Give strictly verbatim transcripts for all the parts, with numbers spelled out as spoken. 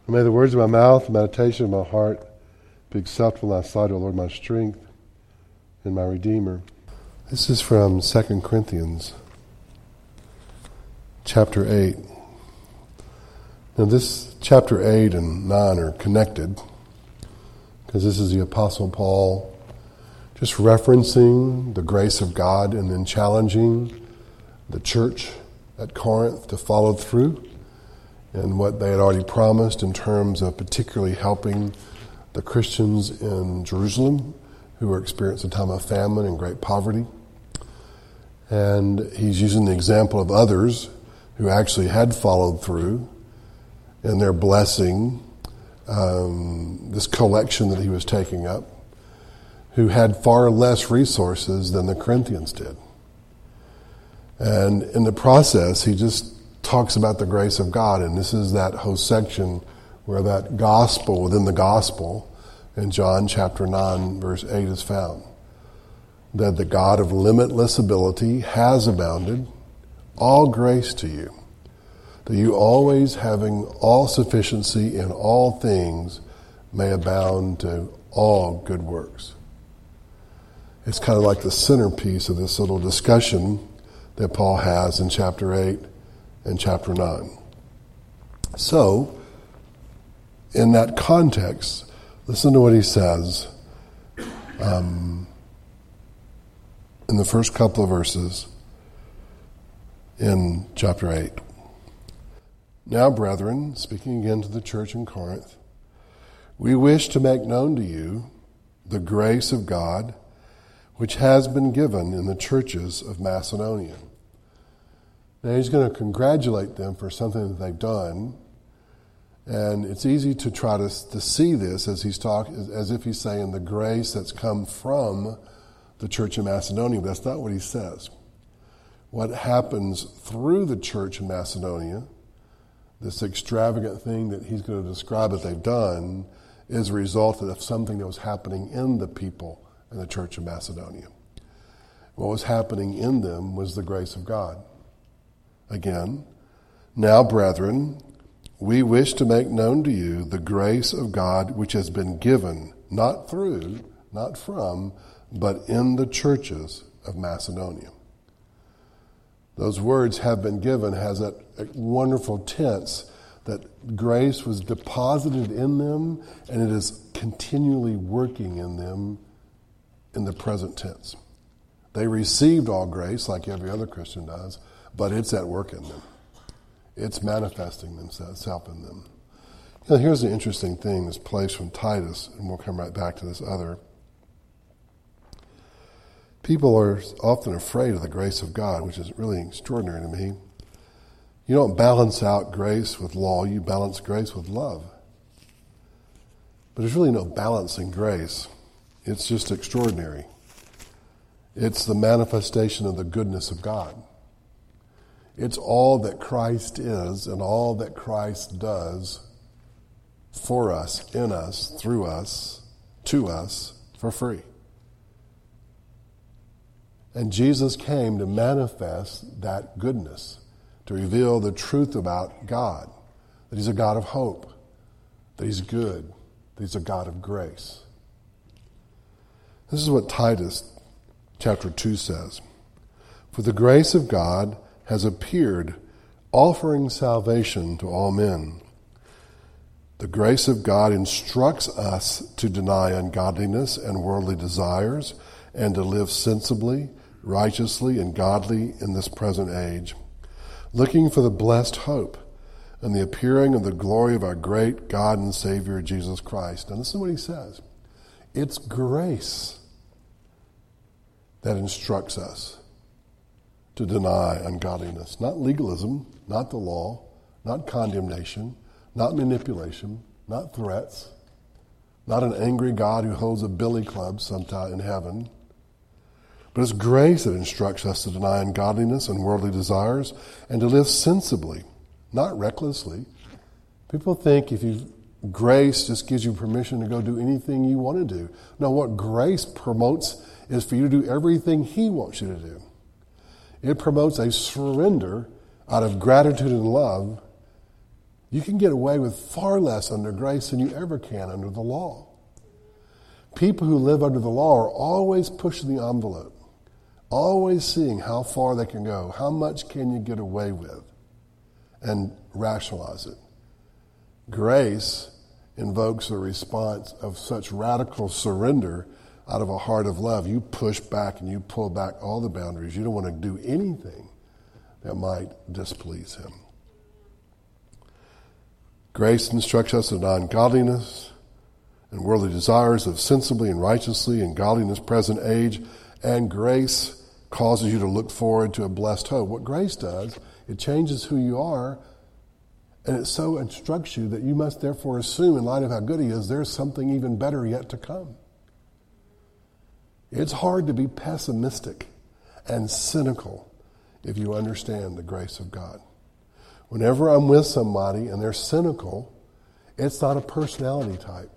And may the words of my mouth, the meditation of my heart be acceptable in thy sight, O Lord, my strength and my Redeemer. This is from Second Corinthians chapter eight. Now this chapter eight and nine are connected because this is the Apostle Paul just referencing the grace of God and then challenging the church at Corinth to follow through and what they had already promised in terms of particularly helping the Christians in Jerusalem who were experiencing a time of famine and great poverty. And he's using the example of others who actually had followed through in their blessing um, this collection that he was taking up, who had far less resources than the Corinthians did. And in the process, he just talks about the grace of God, and this is that whole section where that gospel within the gospel in John chapter nine, verse eight is found. That the God of limitless ability has abounded all grace to you, that you always having all sufficiency in all things may abound to all good works. It's kind of like the centerpiece of this little discussion that Paul has in chapter eight and chapter nine. So, in that context, listen to what he says um, in the first couple of verses in chapter eight. Now, brethren, speaking again to the church in Corinth, we wish to make known to you the grace of God which has been given in the churches of Macedonia. Now he's going to congratulate them for something that they've done, and it's easy to try to, to see this as he's talk, as, as if he's saying the grace that's come from the church in Macedonia, but that's not what he says. What happens through the church in Macedonia, this extravagant thing that he's going to describe that they've done, is a result of something that was happening in the people in the church of Macedonia. What was happening in them was the grace of God. Again, now, brethren, we wish to make known to you the grace of God which has been given, not through, not from, but in the churches of Macedonia. Those words have been given has that wonderful tense that grace was deposited in them and it is continually working in them in the present tense. They received all grace like every other Christian does, but it's at work in them. It's manifesting itself in them. You know, here's the interesting thing, this place from Titus, and we'll come right back to this other. People are often afraid of the grace of God, which is really extraordinary to me. You don't balance out grace with law, you balance grace with love. But there's really no balancing grace. It's just extraordinary. It's the manifestation of the goodness of God. It's all that Christ is and all that Christ does for us, in us, through us, to us, for free. And Jesus came to manifest that goodness, to reveal the truth about God, that he's a God of hope, that he's good, that he's a God of grace. This is what Titus chapter two says. For the grace of God has appeared, offering salvation to all men. The grace of God instructs us to deny ungodliness and worldly desires and to live sensibly, righteously, and godly in this present age, looking for the blessed hope and the appearing of the glory of our great God and Savior, Jesus Christ. And listen to what he says. It's grace that instructs us to deny ungodliness. Not legalism, not the law, not condemnation, not manipulation, not threats, not an angry God who holds a billy club sometime in heaven. But it's grace that instructs us to deny ungodliness and worldly desires and to live sensibly, not recklessly. People think if you grace just gives you permission to go do anything you want to do. No, what grace promotes is for you to do everything he wants you to do. It promotes a surrender out of gratitude and love You can get away with far less under grace than you ever can under the law. People who live under the law are always pushing the envelope, always seeing how far they can go, how much can you get away with, and rationalize it. Grace invokes a response of such radical surrender out of a heart of love. You push back and you pull back all the boundaries. You don't want to do anything that might displease him. Grace instructs us in ungodliness and worldly desires of sensibly and righteously and godliness present age, and grace causes you to look forward to a blessed hope. What grace does, it changes who you are, and it so instructs you that you must therefore assume, in light of how good he is, there's something even better yet to come. It's hard to be pessimistic and cynical if you understand the grace of God. Whenever I'm with somebody and they're cynical, it's not a personality type.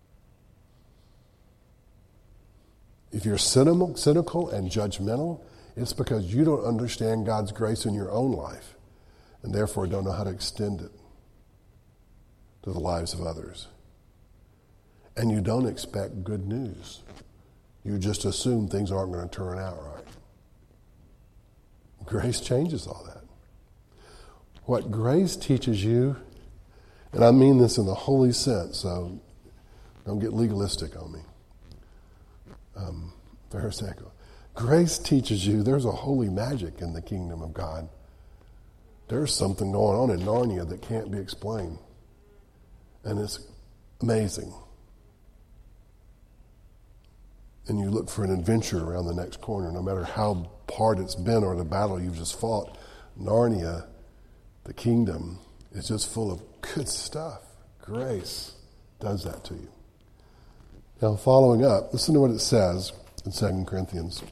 If you're cynical, cynical and judgmental, it's because you don't understand God's grace in your own life and therefore don't know how to extend it to the lives of others. And you don't expect good news. You just assume things aren't going to turn out right. Grace changes all that. What grace teaches you, and I mean this in the holy sense, so don't get legalistic on me. Um, Pharisaical. Grace teaches you there's a holy magic in the kingdom of God. There's something going on in Narnia that can't be explained. And it's amazing. And you look for an adventure around the next corner, no matter how hard it's been or the battle you've just fought. Narnia, the kingdom, is just full of good stuff. Grace does that to you. Now, following up, listen to what it says in Second Corinthians.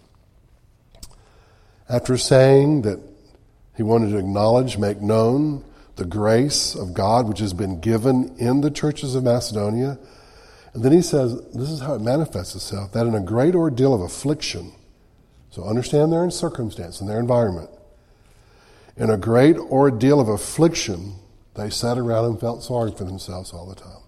After saying that he wanted to acknowledge, make known the grace of God which has been given in the churches of Macedonia, and then he says, this is how it manifests itself, that in a great ordeal of affliction, so understand their circumstance and their environment, in a great ordeal of affliction, they sat around and felt sorry for themselves all the time.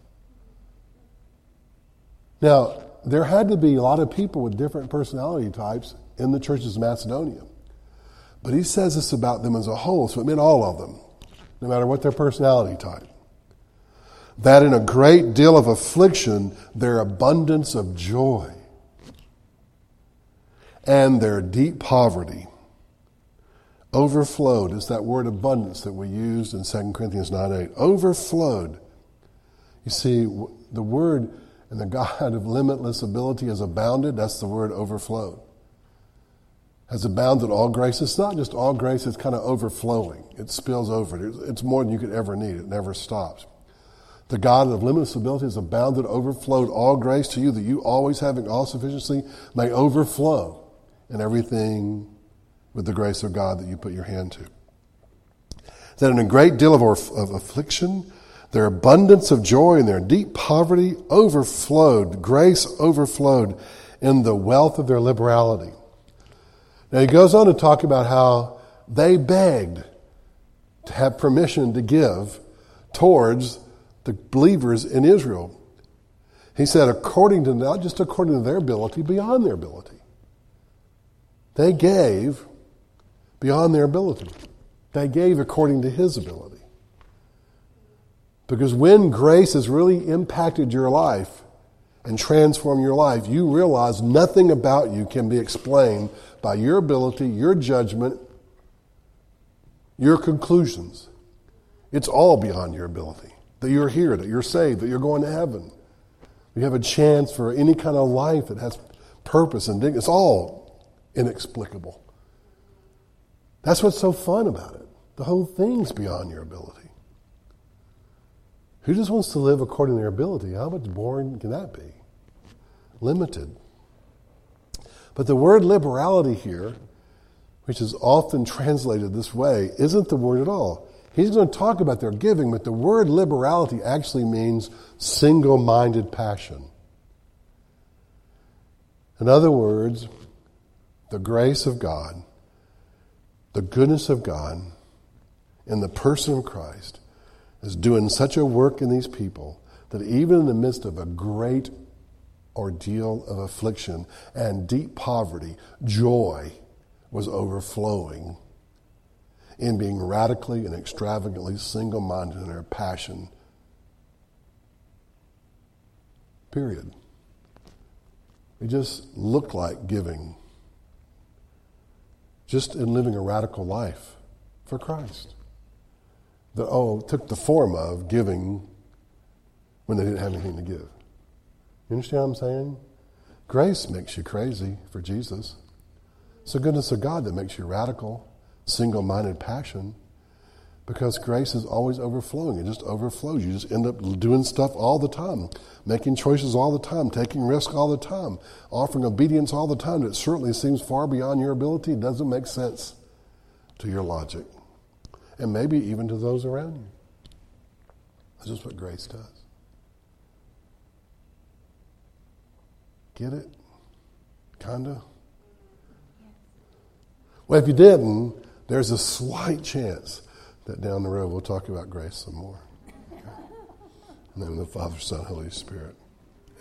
Now, there had to be a lot of people with different personality types in the churches of Macedonia. But he says this about them as a whole, so it meant all of them, no matter what their personality type. That in a great deal of affliction, their abundance of joy and their deep poverty overflowed. It's that word abundance that we used in Second Corinthians nine eight. Overflowed. You see, the word and the God of limitless ability has abounded. That's the word overflowed. Has abounded all grace. It's not just all grace, it's kind of overflowing. It spills over. It's more than you could ever need. It never stops. The God of limitless ability has abounded, overflowed all grace to you, that you, always having all sufficiency, may overflow in everything with the grace of God that you put your hand to. That in a great deal of, of affliction, their abundance of joy and their deep poverty overflowed, grace overflowed in the wealth of their liberality. Now he goes on to talk about how they begged to have permission to give towards the believers in Israel. He said, according to, not just according to their ability, beyond their ability. They gave beyond their ability. They gave according to his ability. Because when grace has really impacted your life and transformed your life, you realize nothing about you can be explained by your ability, your judgment, your conclusions. It's all beyond your ability. That you're here, that you're saved, that you're going to heaven. You have a chance for any kind of life that has purpose and dignity. It's all inexplicable. That's what's so fun about it. The whole thing's beyond your ability. Who just wants to live according to their ability? How much boring can that be? Limited. But the word liberality here, which is often translated this way, isn't the word at all. He's going to talk about their giving, but the word liberality actually means single-minded passion. In other words, the grace of God, the goodness of God in the person of Christ is doing such a work in these people that even in the midst of a great ordeal of affliction and deep poverty, joy was overflowing in being radically and extravagantly single-minded in their passion. Period. It just looked like giving. Just in living a radical life for Christ. That, oh, took the form of giving when they didn't have anything to give. You understand what I'm saying? Grace makes you crazy for Jesus. It's the goodness of God that makes you radical, single-minded passion. Because grace is always overflowing. It just overflows. You just end up doing stuff all the time, making choices all the time, taking risks all the time, offering obedience all the time that certainly seems far beyond your ability. It doesn't make sense to your logic. And maybe even to those around you. That's just what grace does. Get it? Kinda? Well, if you didn't, there's a slight chance that down the road we'll talk about grace some more. Okay? In the name of the Father, Son, Holy Spirit.